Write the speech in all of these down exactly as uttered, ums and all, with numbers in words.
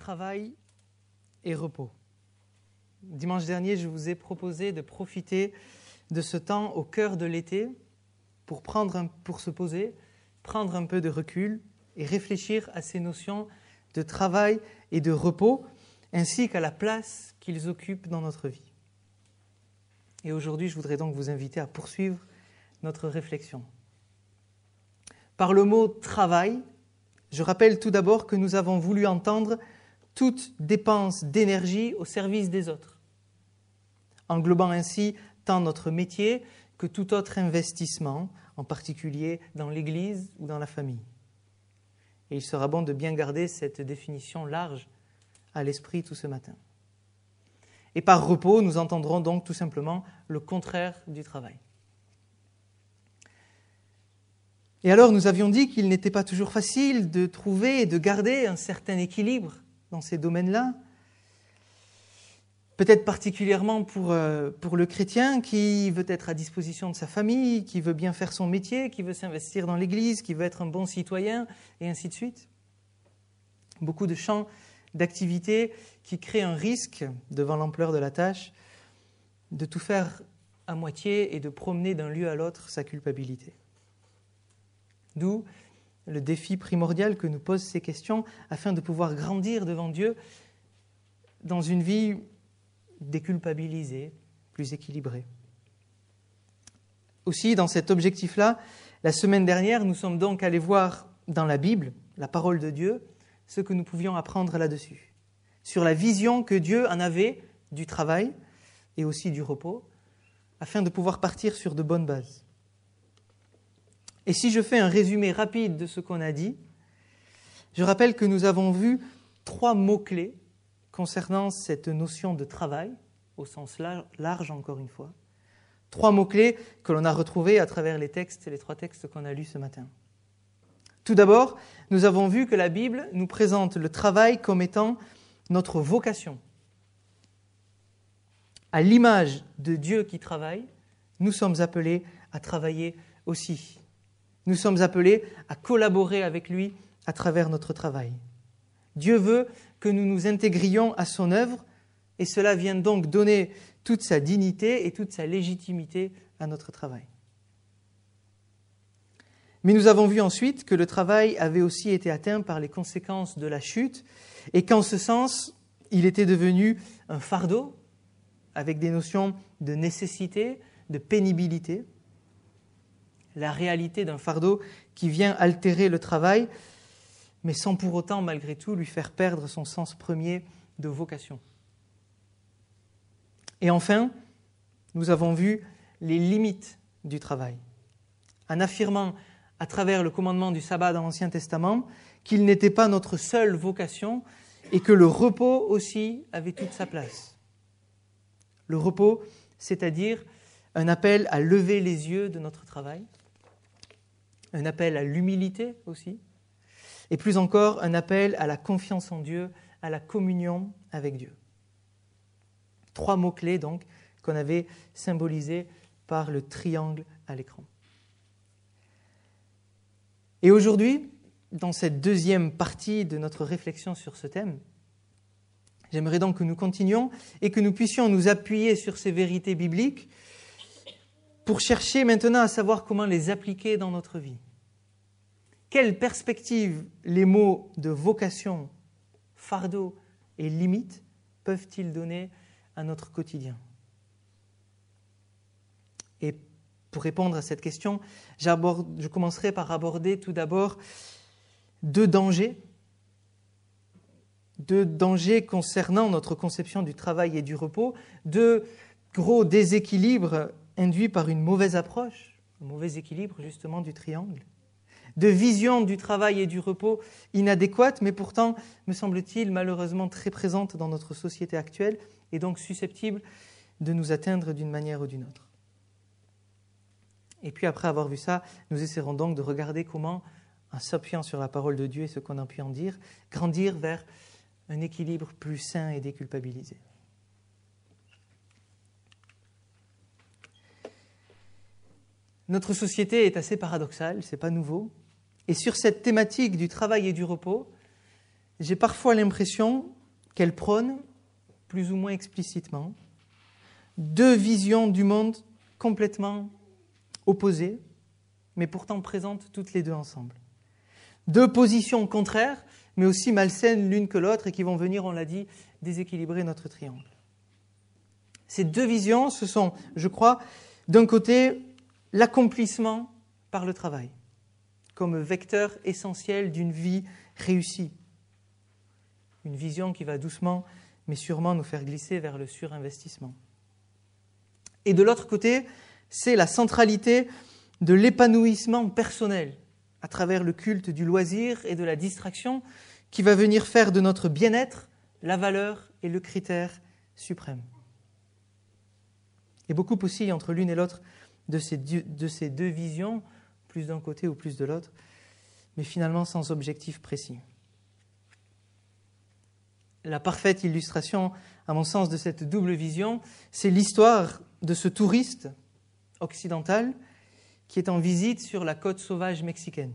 travail et repos. Dimanche dernier, je vous ai proposé de profiter de ce temps au cœur de l'été pour, prendre un, pour se poser, prendre un peu de recul et réfléchir à ces notions de travail et de repos, ainsi qu'à la place qu'ils occupent dans notre vie. Et aujourd'hui, je voudrais donc vous inviter à poursuivre notre réflexion. Par le mot « travail », je rappelle tout d'abord que nous avons voulu entendre toute dépense d'énergie au service des autres, englobant ainsi tant notre métier que tout autre investissement, en particulier dans l'Église ou dans la famille. Et il sera bon de bien garder cette définition large à l'esprit tout ce matin. Et par repos, nous entendrons donc tout simplement le contraire du travail. Et alors, nous avions dit qu'il n'était pas toujours facile de trouver et de garder un certain équilibre dans ces domaines-là. Peut-être particulièrement pour, euh, pour le chrétien qui veut être à disposition de sa famille, qui veut bien faire son métier, qui veut s'investir dans l'Église, qui veut être un bon citoyen, et ainsi de suite. Beaucoup de champs d'activité qui créent un risque, devant l'ampleur de la tâche, de tout faire à moitié et de promener d'un lieu à l'autre sa culpabilité. D'où le défi primordial que nous posent ces questions afin de pouvoir grandir devant Dieu dans une vie déculpabilisée, plus équilibrée. Aussi, dans cet objectif-là, la semaine dernière, nous sommes donc allés voir dans la Bible, la parole de Dieu, ce que nous pouvions apprendre là-dessus, sur la vision que Dieu en avait du travail et aussi du repos, afin de pouvoir partir sur de bonnes bases. Et si je fais un résumé rapide de ce qu'on a dit, je rappelle que nous avons vu trois mots-clés concernant cette notion de travail, au sens large encore une fois. Trois mots-clés que l'on a retrouvés à travers les textes, les trois textes qu'on a lus ce matin. Tout d'abord, nous avons vu que la Bible nous présente le travail comme étant notre vocation. À l'image de Dieu qui travaille, nous sommes appelés à travailler aussi. Nous sommes appelés à collaborer avec lui à travers notre travail. Dieu veut que nous nous intégrions à son œuvre et cela vient donc donner toute sa dignité et toute sa légitimité à notre travail. Mais nous avons vu ensuite que le travail avait aussi été atteint par les conséquences de la chute et qu'en ce sens, il était devenu un fardeau avec des notions de nécessité, de pénibilité. La réalité d'un fardeau qui vient altérer le travail, mais sans pour autant, malgré tout, lui faire perdre son sens premier de vocation. Et enfin, nous avons vu les limites du travail, en affirmant à travers le commandement du sabbat dans l'Ancien Testament qu'il n'était pas notre seule vocation et que le repos aussi avait toute sa place. Le repos, c'est-à-dire un appel à lever les yeux de notre travail, un appel à l'humilité aussi, et plus encore un appel à la confiance en Dieu, à la communion avec Dieu. Trois mots-clés donc qu'on avait symbolisés par le triangle à l'écran. Et aujourd'hui, dans cette deuxième partie de notre réflexion sur ce thème, j'aimerais donc que nous continuions et que nous puissions nous appuyer sur ces vérités bibliques pour chercher maintenant à savoir comment les appliquer dans notre vie. Quelle perspective les mots de vocation, fardeau et limite peuvent-ils donner à notre quotidien ? Et pour répondre à cette question, je commencerai par aborder tout d'abord deux dangers, deux dangers concernant notre conception du travail et du repos, deux gros déséquilibres induits par une mauvaise approche, un mauvais équilibre justement du triangle, de vision du travail et du repos inadéquate, mais pourtant, me semble-t-il, malheureusement très présente dans notre société actuelle et donc susceptible de nous atteindre d'une manière ou d'une autre. Et puis après avoir vu ça, nous essaierons donc de regarder comment, en s'appuyant sur la parole de Dieu et ce qu'on a pu en dire, grandir vers un équilibre plus sain et déculpabilisé. Notre société est assez paradoxale, ce n'est pas nouveau. Et sur cette thématique du travail et du repos, j'ai parfois l'impression qu'elle prône, plus ou moins explicitement, deux visions du monde complètement opposées, mais pourtant présentes toutes les deux ensemble. Deux positions contraires, mais aussi malsaines l'une que l'autre et qui vont venir, on l'a dit, déséquilibrer notre triangle. Ces deux visions, ce sont, je crois, d'un côté, l'accomplissement par le travail, comme vecteur essentiel d'une vie réussie. Une vision qui va doucement, mais sûrement nous faire glisser vers le surinvestissement. Et de l'autre côté, c'est la centralité de l'épanouissement personnel à travers le culte du loisir et de la distraction qui va venir faire de notre bien-être la valeur et le critère suprême. Et beaucoup oscillent entre l'une et l'autre de ces, deux, de ces deux visions, plus d'un côté ou plus de l'autre, mais finalement sans objectif précis. La parfaite illustration, à mon sens, de cette double vision, c'est l'histoire de ce touriste occidental qui est en visite sur la côte sauvage mexicaine.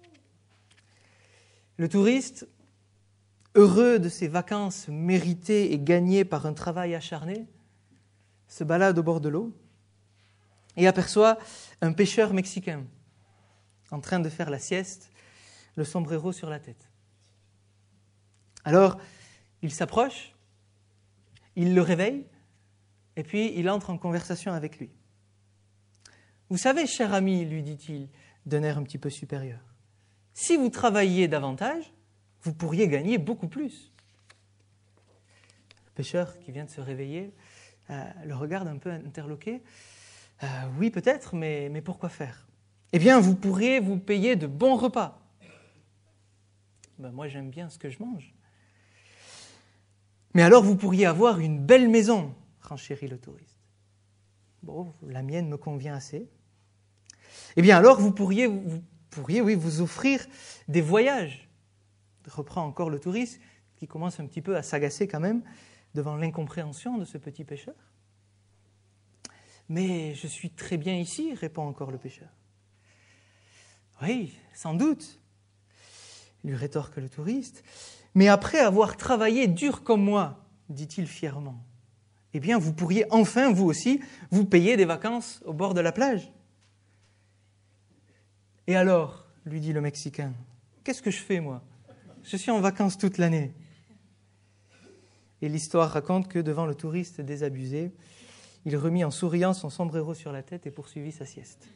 Le touriste, heureux de ses vacances méritées et gagnées par un travail acharné, se balade au bord de l'eau et aperçoit un pêcheur mexicain en train de faire la sieste, le sombrero sur la tête. Alors, il s'approche, il le réveille, et puis il entre en conversation avec lui. « Vous savez, cher ami, lui dit-il, d'un air un petit peu supérieur, si vous travailliez davantage, vous pourriez gagner beaucoup plus. » Le pêcheur qui vient de se réveiller euh, le regarde un peu interloqué. Euh, « Oui, peut-être, mais, mais pourquoi faire ? Eh bien, vous pourriez vous payer de bons repas. » Ben, moi, j'aime bien ce que je mange. « Mais alors, vous pourriez avoir une belle maison, renchérit le touriste. » Bon, la mienne me convient assez. « Eh bien, alors, vous pourriez, vous pourriez oui, vous offrir des voyages. » Reprend encore le touriste, qui commence un petit peu à s'agacer quand même devant l'incompréhension de ce petit pêcheur. « Mais je suis très bien ici, répond encore le pêcheur. »« Oui, sans doute, lui rétorque le touriste. Mais après avoir travaillé dur comme moi, dit-il fièrement, eh bien, vous pourriez enfin, vous aussi, vous payer des vacances au bord de la plage. » « Et alors, lui dit le Mexicain, qu'est-ce que je fais, moi ? Je suis en vacances toute l'année. » Et l'histoire raconte que devant le touriste désabusé, il remit en souriant son sombrero sur la tête et poursuivit sa sieste.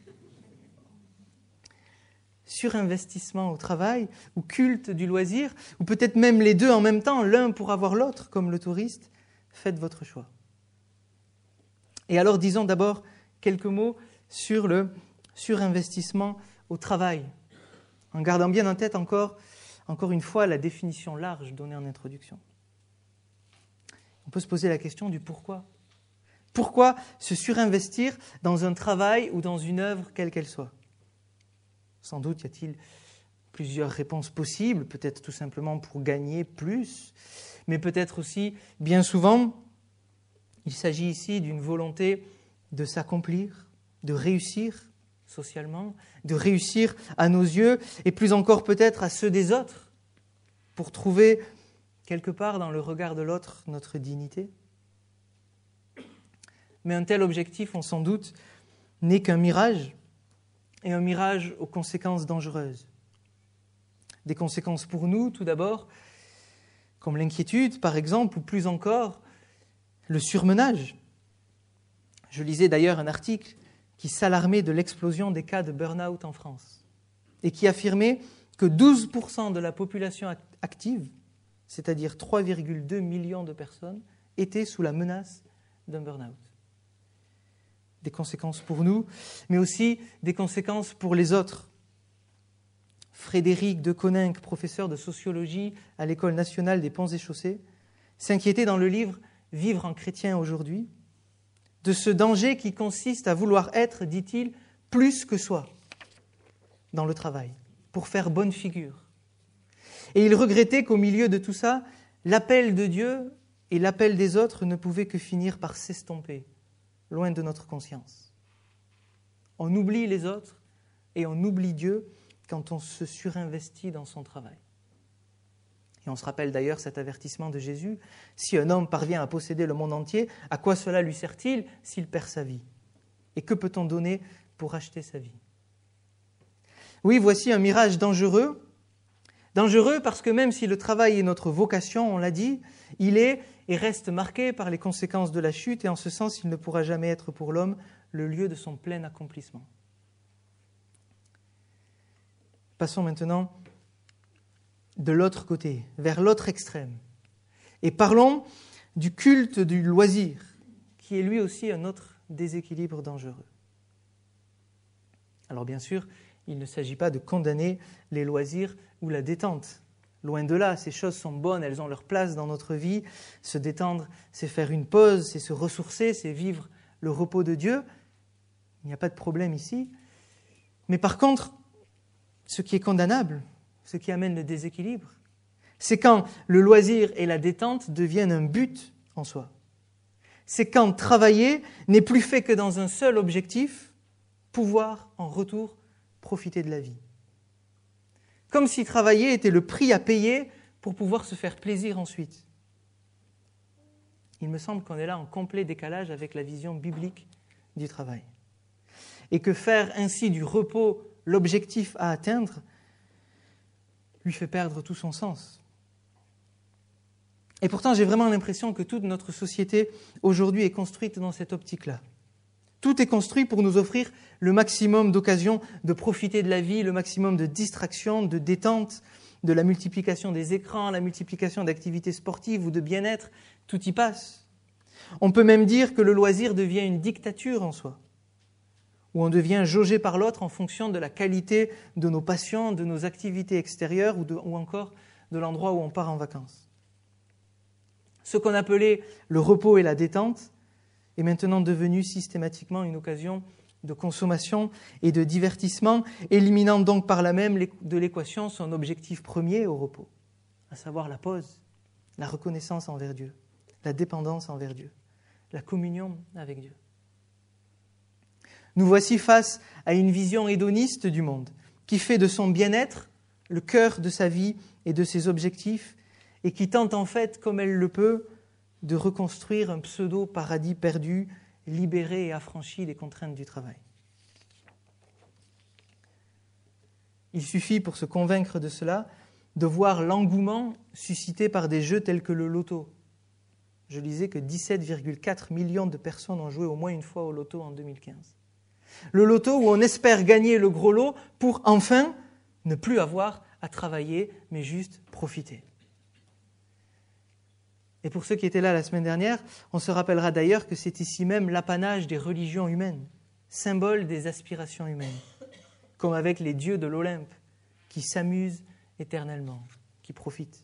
Surinvestissement au travail, ou culte du loisir, ou peut-être même les deux en même temps, l'un pour avoir l'autre, comme le touriste, faites votre choix. Et alors disons d'abord quelques mots sur le surinvestissement au travail, en gardant bien en tête encore, encore une fois la définition large donnée en introduction. On peut se poser la question du pourquoi. Pourquoi se surinvestir dans un travail ou dans une œuvre, quelle qu'elle soit ? Sans doute y a-t-il plusieurs réponses possibles, peut-être tout simplement pour gagner plus, mais peut-être aussi, bien souvent, il s'agit ici d'une volonté de s'accomplir, de réussir socialement, de réussir à nos yeux, et plus encore peut-être à ceux des autres, pour trouver quelque part dans le regard de l'autre notre dignité. Mais un tel objectif, on s'en doute, n'est qu'un mirage, et un mirage aux conséquences dangereuses. Des conséquences pour nous, tout d'abord, comme l'inquiétude, par exemple, ou plus encore, le surmenage. Je lisais d'ailleurs un article qui s'alarmait de l'explosion des cas de burn-out en France et qui affirmait que douze pour cent de la population active, c'est-à-dire trois virgule deux millions de personnes, étaient sous la menace d'un burn-out. Des conséquences pour nous, mais aussi des conséquences pour les autres. Frédéric de Coninck, professeur de sociologie à l'École nationale des ponts et chaussées, s'inquiétait dans le livre « Vivre en chrétien aujourd'hui » de ce danger qui consiste à vouloir être, dit-il, plus que soi dans le travail, pour faire bonne figure. Et il regrettait qu'au milieu de tout ça, l'appel de Dieu et l'appel des autres ne pouvaient que finir par s'estomper, loin de notre conscience. On oublie les autres et on oublie Dieu quand on se surinvestit dans son travail. Et on se rappelle d'ailleurs cet avertissement de Jésus. Si un homme parvient à posséder le monde entier, à quoi cela lui sert-il s'il perd sa vie? Et que peut-on donner pour acheter sa vie? Oui, voici un mirage dangereux. Dangereux parce que même si le travail est notre vocation, on l'a dit, il est et reste marqué par les conséquences de la chute, et en ce sens, il ne pourra jamais être pour l'homme le lieu de son plein accomplissement. Passons maintenant de l'autre côté, vers l'autre extrême. Et parlons du culte du loisir, qui est lui aussi un autre déséquilibre dangereux. Alors bien sûr, il ne s'agit pas de condamner les loisirs ou la détente. Loin de là, ces choses sont bonnes, elles ont leur place dans notre vie. Se détendre, c'est faire une pause, c'est se ressourcer, c'est vivre le repos de Dieu. Il n'y a pas de problème ici. Mais par contre, ce qui est condamnable, ce qui amène le déséquilibre, c'est quand le loisir et la détente deviennent un but en soi. C'est quand travailler n'est plus fait que dans un seul objectif, pouvoir en retour profiter de la vie. Comme si travailler était le prix à payer pour pouvoir se faire plaisir ensuite. Il me semble qu'on est là en complet décalage avec la vision biblique du travail. Et que faire ainsi du repos l'objectif à atteindre lui fait perdre tout son sens. Et pourtant, j'ai vraiment l'impression que toute notre société aujourd'hui est construite dans cette optique-là. Tout est construit pour nous offrir le maximum d'occasions de profiter de la vie, le maximum de distraction, de détente, de la multiplication des écrans, la multiplication d'activités sportives ou de bien-être, tout y passe. On peut même dire que le loisir devient une dictature en soi, où on devient jaugé par l'autre en fonction de la qualité de nos passions, de nos activités extérieures ou, de, ou encore de l'endroit où on part en vacances. Ce qu'on appelait le repos et la détente est maintenant devenu systématiquement une occasion de consommation et de divertissement, éliminant donc par là même de l'équation son objectif premier au repos, à savoir la pause, la reconnaissance envers Dieu, la dépendance envers Dieu, la communion avec Dieu. Nous voici face à une vision hédoniste du monde, qui fait de son bien-être le cœur de sa vie et de ses objectifs, et qui tente en fait, comme elle le peut, de reconstruire un pseudo-paradis perdu, libéré et affranchi des contraintes du travail. Il suffit pour se convaincre de cela de voir l'engouement suscité par des jeux tels que le loto. Je lisais que dix-sept virgule quatre millions de personnes ont joué au moins une fois au loto en deux mille quinze. Le loto où on espère gagner le gros lot pour enfin ne plus avoir à travailler, mais juste profiter. Et pour ceux qui étaient là la semaine dernière, on se rappellera d'ailleurs que c'est ici même l'apanage des religions humaines, symbole des aspirations humaines, comme avec les dieux de l'Olympe, qui s'amusent éternellement, qui profitent.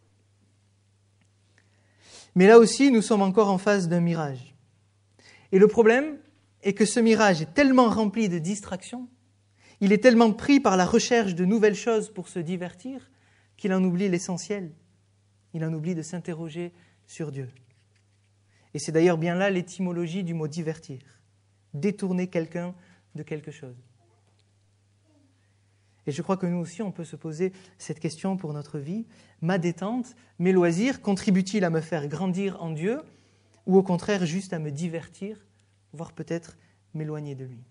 Mais là aussi, nous sommes encore en face d'un mirage. Et le problème est que ce mirage est tellement rempli de distractions, il est tellement pris par la recherche de nouvelles choses pour se divertir, qu'il en oublie l'essentiel. Il en oublie de s'interroger sur Dieu. Et c'est d'ailleurs bien là l'étymologie du mot « divertir », détourner quelqu'un de quelque chose. Et je crois que nous aussi, on peut se poser cette question pour notre vie. Ma détente, mes loisirs, contribuent-ils à me faire grandir en Dieu ou au contraire juste à me divertir, voire peut-être m'éloigner de lui?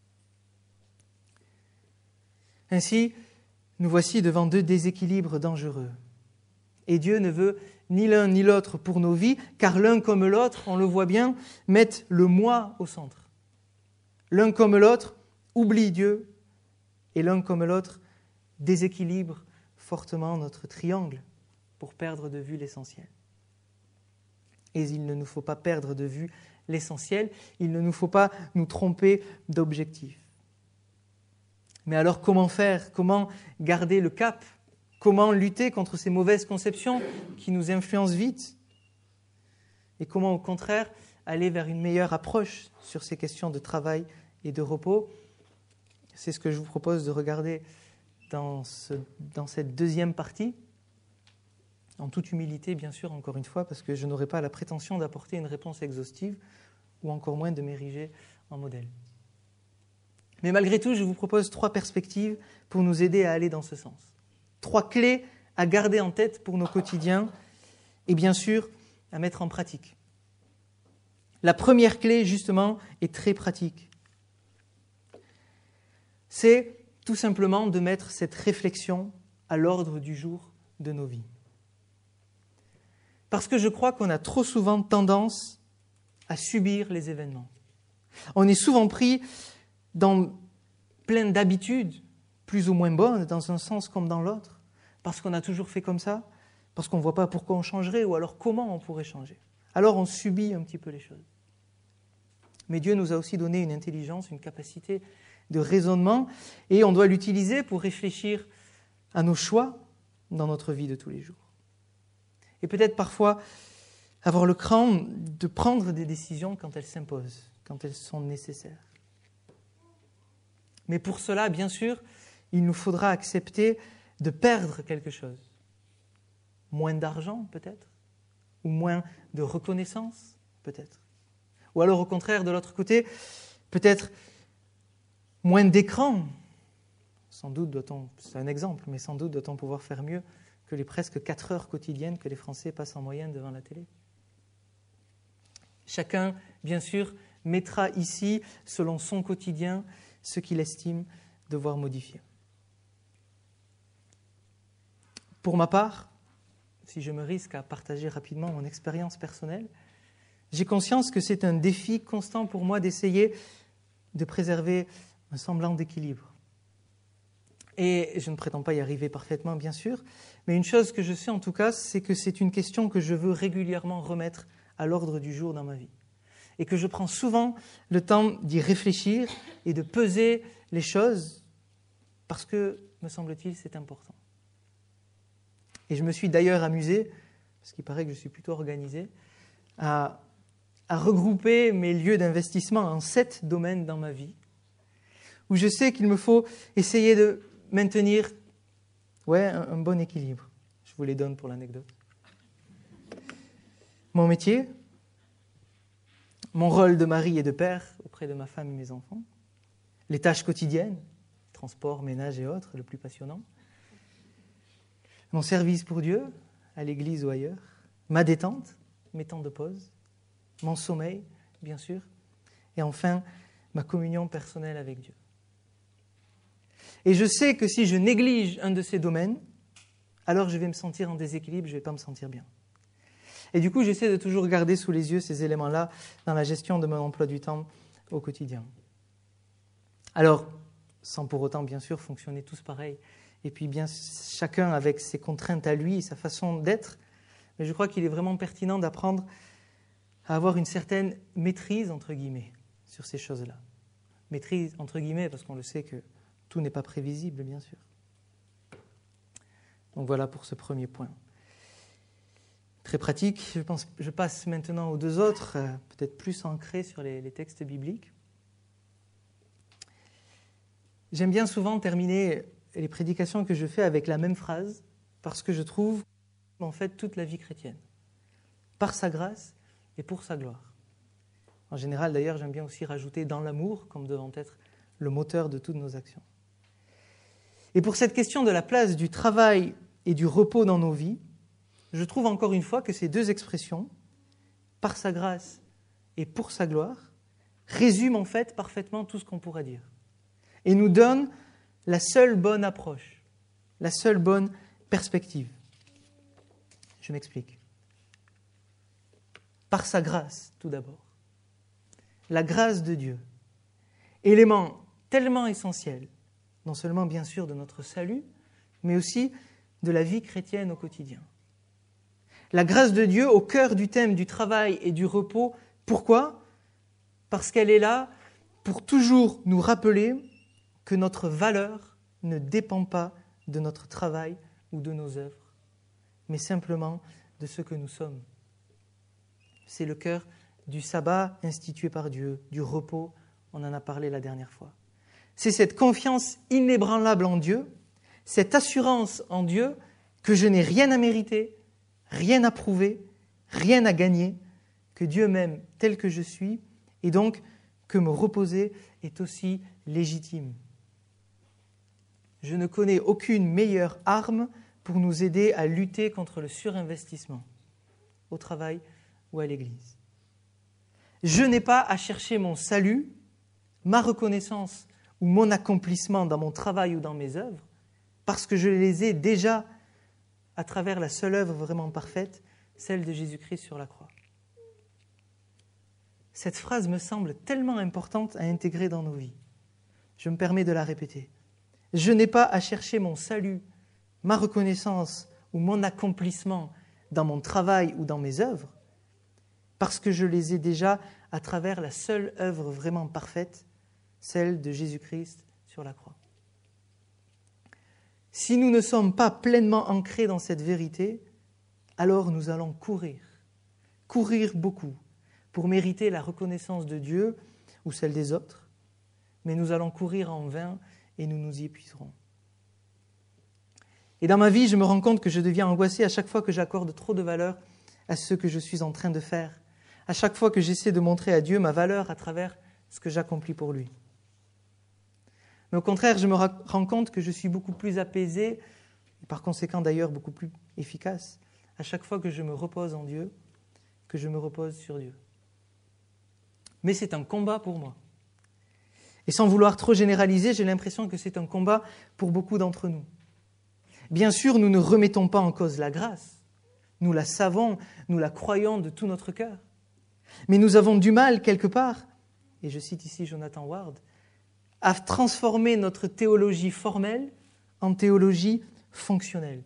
Ainsi, nous voici devant deux déséquilibres dangereux. Et Dieu ne veut ni l'un ni l'autre pour nos vies, car l'un comme l'autre, on le voit bien, mettent le moi au centre. L'un comme l'autre oublie Dieu, et l'un comme l'autre déséquilibre fortement notre triangle pour perdre de vue l'essentiel. Et il ne nous faut pas perdre de vue l'essentiel, il ne nous faut pas nous tromper d'objectif. Mais alors comment faire? Comment garder le cap? Comment lutter contre ces mauvaises conceptions qui nous influencent vite? Et comment, au contraire, aller vers une meilleure approche sur ces questions de travail et de repos? C'est ce que je vous propose de regarder dans, ce, dans cette deuxième partie, en toute humilité, bien sûr, encore une fois, parce que je n'aurai pas la prétention d'apporter une réponse exhaustive, ou encore moins de m'ériger en modèle. Mais malgré tout, je vous propose trois perspectives pour nous aider à aller dans ce sens. Trois clés à garder en tête pour nos quotidiens et bien sûr à mettre en pratique. La première clé, justement, est très pratique. C'est tout simplement de mettre cette réflexion à l'ordre du jour de nos vies. Parce que je crois qu'on a trop souvent tendance à subir les événements. On est souvent pris dans plein d'habitudes, plus ou moins bonnes, dans un sens comme dans l'autre, parce qu'on a toujours fait comme ça, parce qu'on ne voit pas pourquoi on changerait, ou alors comment on pourrait changer. Alors on subit un petit peu les choses. Mais Dieu nous a aussi donné une intelligence, une capacité de raisonnement, et on doit l'utiliser pour réfléchir à nos choix dans notre vie de tous les jours. Et peut-être parfois avoir le cran de prendre des décisions quand elles s'imposent, quand elles sont nécessaires. Mais pour cela, bien sûr, il nous faudra accepter de perdre quelque chose. Moins d'argent, peut-être, ou moins de reconnaissance, peut-être. Ou alors, au contraire, de l'autre côté, peut-être moins d'écran. Sans doute doit-on, c'est un exemple, mais sans doute doit-on pouvoir faire mieux que les presque quatre heures quotidiennes que les Français passent en moyenne devant la télé. Chacun, bien sûr, mettra ici, selon son quotidien, ce qu'il estime devoir modifier. Pour ma part, si je me risque à partager rapidement mon expérience personnelle, j'ai conscience que c'est un défi constant pour moi d'essayer de préserver un semblant d'équilibre. Et je ne prétends pas y arriver parfaitement, bien sûr, mais une chose que je sais en tout cas, c'est que c'est une question que je veux régulièrement remettre à l'ordre du jour dans ma vie. Et que je prends souvent le temps d'y réfléchir et de peser les choses parce que, me semble-t-il, c'est important. Et je me suis d'ailleurs amusé, parce qu'il paraît que je suis plutôt organisé, à, à regrouper mes lieux d'investissement en sept domaines dans ma vie, où je sais qu'il me faut essayer de maintenir ouais, un, un bon équilibre. Je vous les donne pour l'anecdote. Mon métier, mon rôle de mari et de père auprès de ma femme et mes enfants, les tâches quotidiennes, transport, ménage et autres, le plus passionnant, mon service pour Dieu, à l'église ou ailleurs, ma détente, mes temps de pause, mon sommeil, bien sûr, et enfin, ma communion personnelle avec Dieu. Et je sais que si je néglige un de ces domaines, alors je vais me sentir en déséquilibre, je ne vais pas me sentir bien. Et du coup, j'essaie de toujours garder sous les yeux ces éléments-là dans la gestion de mon emploi du temps au quotidien. Alors, sans pour autant, bien sûr, fonctionner tous pareil, et puis bien chacun avec ses contraintes à lui, sa façon d'être, mais je crois qu'il est vraiment pertinent d'apprendre à avoir une certaine maîtrise, entre guillemets, sur ces choses-là. Maîtrise, entre guillemets, parce qu'on le sait que tout n'est pas prévisible, bien sûr. Donc voilà pour ce premier point. Très pratique, je, pense, je passe maintenant aux deux autres, euh, peut-être plus ancrés sur les, les textes bibliques. J'aime bien souvent terminer les prédications que je fais avec la même phrase, parce que je trouve en fait toute la vie chrétienne, par sa grâce et pour sa gloire. En général, d'ailleurs, j'aime bien aussi rajouter dans l'amour, comme devant être le moteur de toutes nos actions. Et pour cette question de la place du travail et du repos dans nos vies, je trouve encore une fois que ces deux expressions, par sa grâce et pour sa gloire, résument en fait parfaitement tout ce qu'on pourrait dire et nous donnent la seule bonne approche, la seule bonne perspective. Je m'explique. Par sa grâce, tout d'abord. La grâce de Dieu, élément tellement essentiel, non seulement bien sûr de notre salut, mais aussi de la vie chrétienne au quotidien. La grâce de Dieu au cœur du thème du travail et du repos. Pourquoi ? Parce qu'elle est là pour toujours nous rappeler que notre valeur ne dépend pas de notre travail ou de nos œuvres, mais simplement de ce que nous sommes. C'est le cœur du sabbat institué par Dieu, du repos, on en a parlé la dernière fois. C'est cette confiance inébranlable en Dieu, cette assurance en Dieu que je n'ai rien à mériter, rien à prouver, rien à gagner, que Dieu m'aime tel que je suis, et donc que me reposer est aussi légitime. Je ne connais aucune meilleure arme pour nous aider à lutter contre le surinvestissement au travail ou à l'église. Je n'ai pas à chercher mon salut, ma reconnaissance ou mon accomplissement dans mon travail ou dans mes œuvres, parce que je les ai déjà à travers la seule œuvre vraiment parfaite, celle de Jésus-Christ sur la croix. Cette phrase me semble tellement importante à intégrer dans nos vies. Je me permets de la répéter. Je n'ai pas à chercher mon salut, ma reconnaissance ou mon accomplissement dans mon travail ou dans mes œuvres, parce que je les ai déjà à travers la seule œuvre vraiment parfaite, celle de Jésus-Christ sur la croix. Si nous ne sommes pas pleinement ancrés dans cette vérité, alors nous allons courir, courir beaucoup, pour mériter la reconnaissance de Dieu ou celle des autres, mais nous allons courir en vain et nous nous y épuiserons. Et dans ma vie, je me rends compte que je deviens angoissé à chaque fois que j'accorde trop de valeur à ce que je suis en train de faire, à chaque fois que j'essaie de montrer à Dieu ma valeur à travers ce que j'accomplis pour lui. Mais au contraire, je me rends compte que je suis beaucoup plus apaisé, et par conséquent d'ailleurs beaucoup plus efficace, à chaque fois que je me repose en Dieu, que je me repose sur Dieu. Mais c'est un combat pour moi. Et sans vouloir trop généraliser, j'ai l'impression que c'est un combat pour beaucoup d'entre nous. Bien sûr, nous ne remettons pas en cause la grâce. Nous la savons, nous la croyons de tout notre cœur. Mais nous avons du mal, quelque part, et je cite ici Jonathan Ward, à transformer notre théologie formelle en théologie fonctionnelle.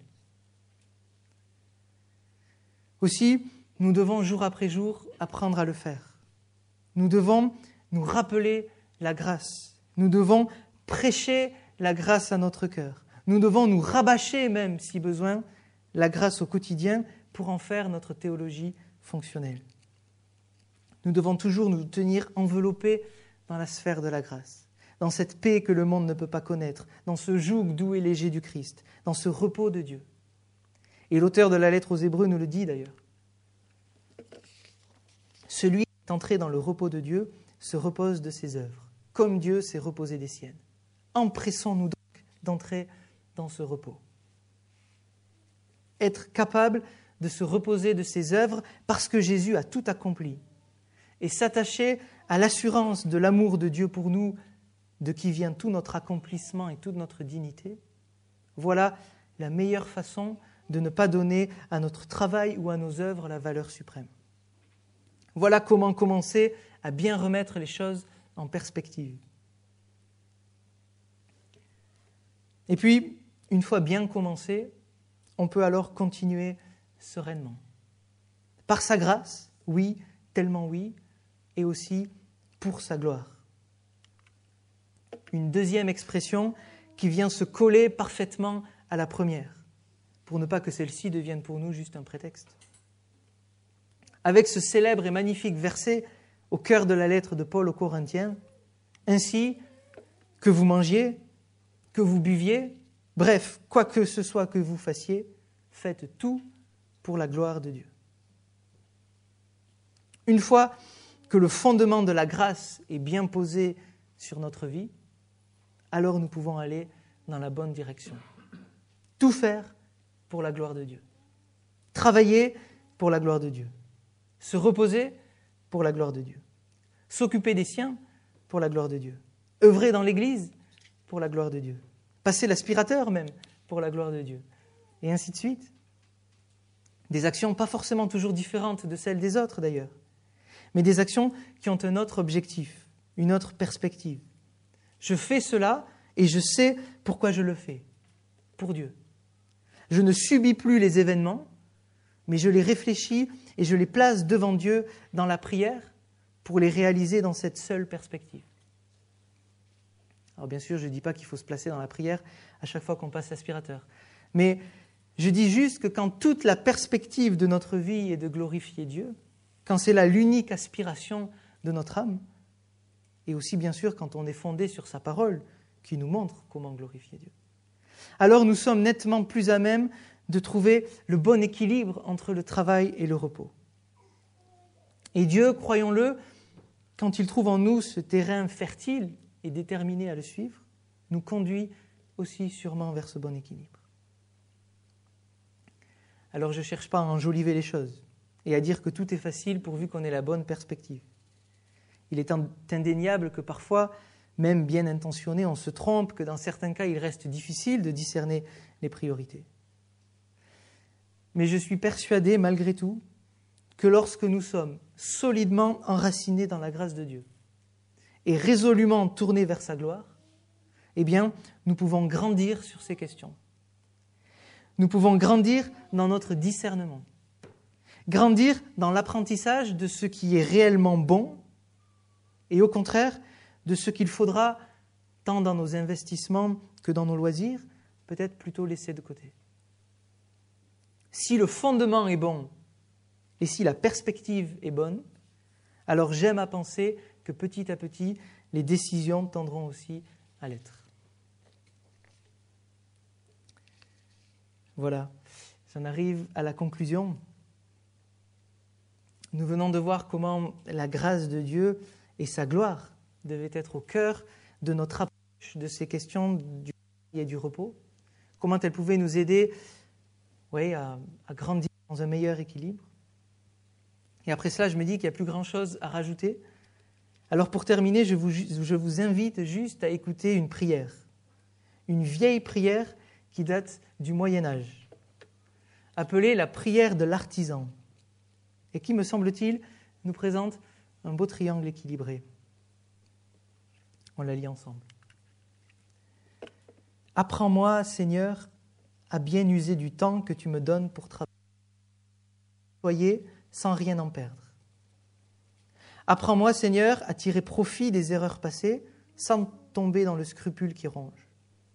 Aussi, nous devons jour après jour apprendre à le faire. Nous devons nous rappeler la grâce. Nous devons prêcher la grâce à notre cœur. Nous devons nous rabâcher même, si besoin, la grâce au quotidien pour en faire notre théologie fonctionnelle. Nous devons toujours nous tenir enveloppés dans la sphère de la grâce, dans cette paix que le monde ne peut pas connaître, dans ce joug doux et léger du Christ, dans ce repos de Dieu. Et l'auteur de la lettre aux Hébreux nous le dit d'ailleurs. Celui qui est entré dans le repos de Dieu se repose de ses œuvres, comme Dieu s'est reposé des siennes. Empressons-nous donc d'entrer dans ce repos. Être capable de se reposer de ses œuvres parce que Jésus a tout accompli et s'attacher à l'assurance de l'amour de Dieu pour nous, de qui vient tout notre accomplissement et toute notre dignité, voilà la meilleure façon de ne pas donner à notre travail ou à nos œuvres la valeur suprême. Voilà comment commencer à bien remettre les choses en perspective. Et puis, une fois bien commencé, on peut alors continuer sereinement. Par sa grâce, oui, tellement oui, et aussi pour sa gloire. Une deuxième expression qui vient se coller parfaitement à la première, pour ne pas que celle-ci devienne pour nous juste un prétexte. Avec ce célèbre et magnifique verset au cœur de la lettre de Paul aux Corinthiens, « Ainsi, que vous mangiez, que vous buviez, bref, quoi que ce soit que vous fassiez, faites tout pour la gloire de Dieu. » Une fois que le fondement de la grâce est bien posé sur notre vie, alors nous pouvons aller dans la bonne direction. Tout faire pour la gloire de Dieu. Travailler pour la gloire de Dieu. Se reposer pour la gloire de Dieu. S'occuper des siens pour la gloire de Dieu. Œuvrer dans l'Église pour la gloire de Dieu. Passer l'aspirateur même pour la gloire de Dieu. Et ainsi de suite. Des actions pas forcément toujours différentes de celles des autres d'ailleurs, mais des actions qui ont un autre objectif, une autre perspective. Je fais cela et je sais pourquoi je le fais, pour Dieu. Je ne subis plus les événements, mais je les réfléchis et je les place devant Dieu dans la prière pour les réaliser dans cette seule perspective. Alors bien sûr, je ne dis pas qu'il faut se placer dans la prière à chaque fois qu'on passe l'aspirateur, mais je dis juste que quand toute la perspective de notre vie est de glorifier Dieu, quand c'est là l'unique aspiration de notre âme, et aussi bien sûr quand on est fondé sur sa parole qui nous montre comment glorifier Dieu, alors nous sommes nettement plus à même de trouver le bon équilibre entre le travail et le repos. Et Dieu, croyons-le, quand il trouve en nous ce terrain fertile et déterminé à le suivre, nous conduit aussi sûrement vers ce bon équilibre. alors je ne cherche pas à enjoliver les choses et à dire que tout est facile pourvu qu'on ait la bonne perspective. Il est indéniable que parfois, même bien intentionné, on se trompe, que dans certains cas, il reste difficile de discerner les priorités. Mais je suis persuadé, malgré tout, que lorsque nous sommes solidement enracinés dans la grâce de Dieu et résolument tournés vers sa gloire, eh bien, nous pouvons grandir sur ces questions. Nous pouvons grandir dans notre discernement, grandir dans l'apprentissage de ce qui est réellement bon et au contraire de ce qu'il faudra, tant dans nos investissements que dans nos loisirs, peut-être plutôt laisser de côté. Si le fondement est bon et si la perspective est bonne, alors j'aime à penser que petit à petit, les décisions tendront aussi à l'être. Voilà, j'en arrive à la conclusion. Nous venons de voir comment la grâce de Dieu et sa gloire devaient être au cœur de notre approche de ces questions du travail et du repos. Comment elles pouvaient nous aider oui, à, à grandir dans un meilleur équilibre. Et après cela, je me dis qu'il n'y a plus grand-chose à rajouter. Alors pour terminer, je vous, je vous invite juste à écouter une prière. Une vieille prière qui date du Moyen-Âge, appelée la prière de l'artisan, et qui, me semble-t-il, nous présente un beau triangle équilibré. On la lit ensemble. Apprends-moi, Seigneur, à bien user du temps que tu me donnes pour travailler, soyez sans rien en perdre. Apprends-moi, Seigneur, à tirer profit des erreurs passées sans tomber dans le scrupule qui ronge.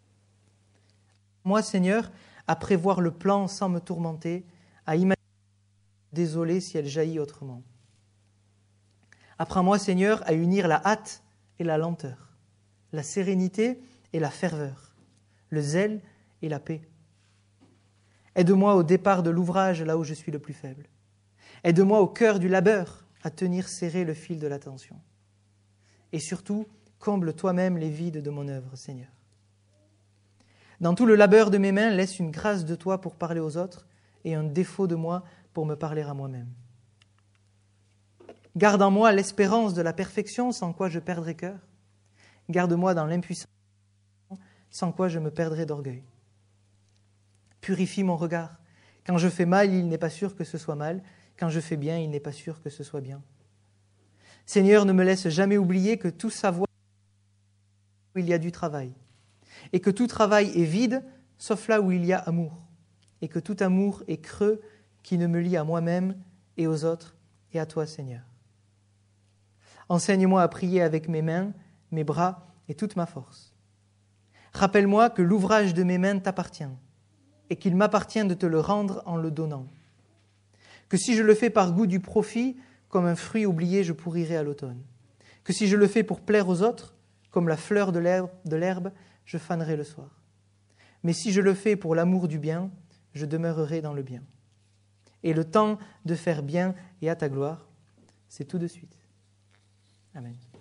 Moi, Seigneur, à prévoir le plan sans me tourmenter, à imaginer désolé si elle jaillit autrement. Apprends-moi, Seigneur, à unir la hâte et la lenteur, la sérénité et la ferveur, le zèle et la paix. Aide-moi au départ de l'ouvrage là où je suis le plus faible. Aide-moi au cœur du labeur à tenir serré le fil de l'attention. Et surtout, comble toi-même les vides de mon œuvre, Seigneur. Dans tout le labeur de mes mains, laisse une grâce de toi pour parler aux autres et un défaut de moi pour me parler à moi-même. Garde en moi l'espérance de la perfection sans quoi je perdrai cœur. Garde-moi dans l'impuissance sans quoi je me perdrai d'orgueil. Purifie mon regard. Quand je fais mal, il n'est pas sûr que ce soit mal. Quand je fais bien, il n'est pas sûr que ce soit bien. Seigneur, ne me laisse jamais oublier que tout savoir, il y a du travail. Et que tout travail est vide, sauf là où il y a amour. Et que tout amour est creux qui ne me lie à moi-même et aux autres et à toi, Seigneur. Enseigne-moi à prier avec mes mains, mes bras et toute ma force. Rappelle-moi que l'ouvrage de mes mains t'appartient et qu'il m'appartient de te le rendre en le donnant. Que si je le fais par goût du profit, comme un fruit oublié, je pourrirai à l'automne. Que si je le fais pour plaire aux autres, comme la fleur de l'herbe, de l'herbe, je fanerai le soir. Mais si je le fais pour l'amour du bien, je demeurerai dans le bien. Et le temps de faire bien et à ta gloire, c'est tout de suite. Amen.